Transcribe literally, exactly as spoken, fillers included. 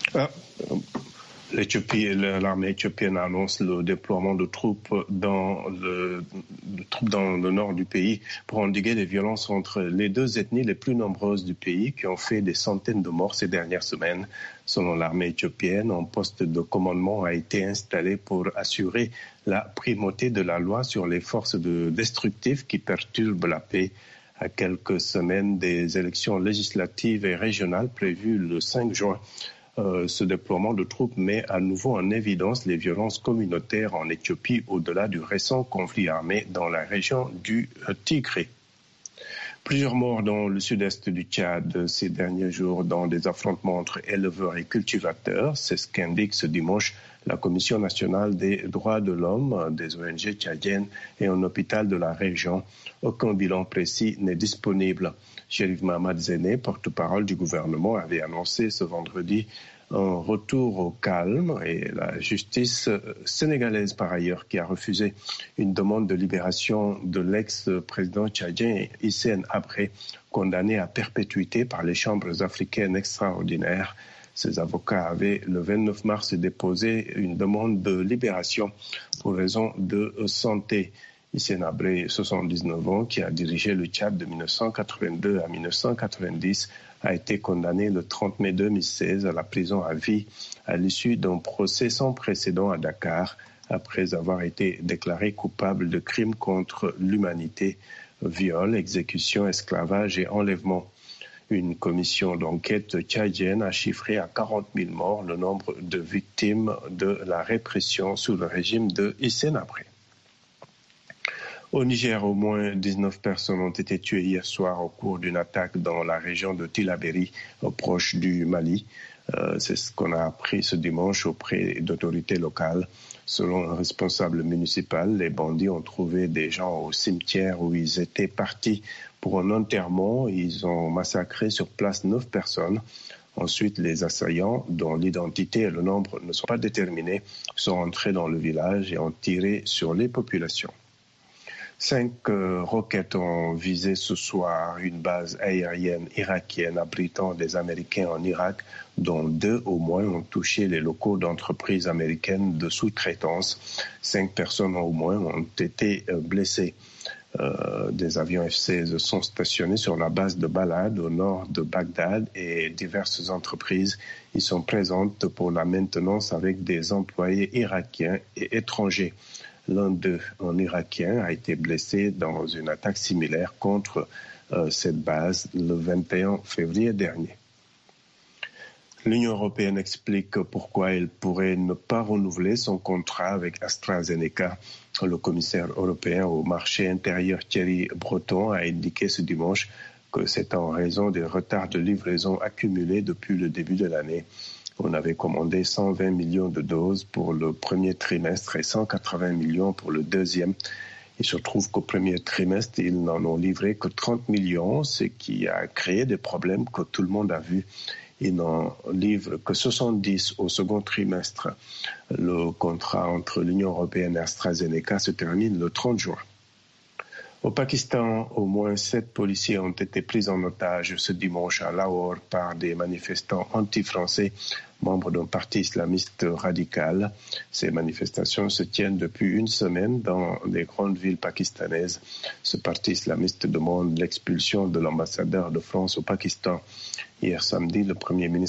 Ah, l'Éthiopie, l'armée éthiopienne annonce le déploiement de troupes dans le, de troupes dans le nord du pays pour endiguer les violences entre les deux ethnies les plus nombreuses du pays qui ont fait des centaines de morts ces dernières semaines. Selon l'armée éthiopienne, un poste de commandement a été installé pour assurer la primauté de la loi sur les forces de destructives qui perturbent la paix. À quelques semaines des élections législatives et régionales prévues le cinq juin, euh, ce déploiement de troupes met à nouveau en évidence les violences communautaires en Éthiopie au-delà du récent conflit armé dans la région du Tigré. Plusieurs morts dans le sud-est du Tchad ces derniers jours dans des affrontements entre éleveurs et cultivateurs. C'est ce qu'indique ce dimanche la Commission nationale des droits de l'homme, des O N G tchadiennes et un hôpital de la région. Aucun bilan précis n'est disponible. Chérif Mahamad Zéné, porte-parole du gouvernement, avait annoncé ce vendredi un retour au calme et la justice sénégalaise par ailleurs qui a refusé une demande de libération de l'ex-président tchadien Hissène Habré, condamné à perpétuité par les chambres africaines extraordinaires. Ses avocats avaient le vingt-neuf mars déposé une demande de libération pour raison de santé. Hissène Habré, soixante-dix-neuf ans, qui a dirigé le Tchad de dix-neuf cent quatre-vingt-deux à dix-neuf cent quatre-vingt-dix, a été condamné le trente mai deux mille seize à la prison à vie à l'issue d'un procès sans précédent à Dakar, après avoir été déclaré coupable de crimes contre l'humanité, viol, exécution, esclavage et enlèvement. Une commission d'enquête tchadienne a chiffré à quarante mille morts le nombre de victimes de la répression sous le régime de Hissène Habré. Au Niger, au moins dix-neuf personnes ont été tuées hier soir au cours d'une attaque dans la région de Tillabéri, proche du Mali. Euh, c'est ce qu'on a appris ce dimanche auprès d'autorités locales. Selon un responsable municipal, les bandits ont trouvé des gens au cimetière où ils étaient partis pour un enterrement. Ils ont massacré sur place neuf personnes. Ensuite, les assaillants, dont l'identité et le nombre ne sont pas déterminés, sont entrés dans le village et ont tiré sur les populations. Cinq euh, roquettes ont visé ce soir une base aérienne irakienne abritant des Américains en Irak, dont deux au moins ont touché les locaux d'entreprises américaines de sous-traitance. Cinq personnes au moins ont été euh, blessées. Euh, des avions F seize sont stationnés sur la base de Balad au nord de Bagdad et diverses entreprises y sont présentes pour la maintenance avec des employés irakiens et étrangers. L'un d'eux, un Irakien, a été blessé dans une attaque similaire contre euh, cette base le vingt et un février dernier. L'Union européenne explique pourquoi elle pourrait ne pas renouveler son contrat avec AstraZeneca. Le commissaire européen au marché intérieur Thierry Breton a indiqué ce dimanche que c'est en raison des retards de livraison accumulés depuis le début de l'année. On avait commandé cent vingt millions de doses pour le premier trimestre et cent quatre-vingts millions pour le deuxième. Il se trouve qu'au premier trimestre, ils n'en ont livré que trente millions, ce qui a créé des problèmes que tout le monde a vus. Ils n'en livrent que soixante-dix au second trimestre. Le contrat entre l'Union européenne et AstraZeneca se termine le trente juin. Au Pakistan, au moins sept policiers ont été pris en otage ce dimanche à Lahore par des manifestants anti-français, membres d'un parti islamiste radical. Ces manifestations se tiennent depuis une semaine dans les grandes villes pakistanaises. Ce parti islamiste demande l'expulsion de l'ambassadeur de France au Pakistan. Hier samedi, le Premier ministre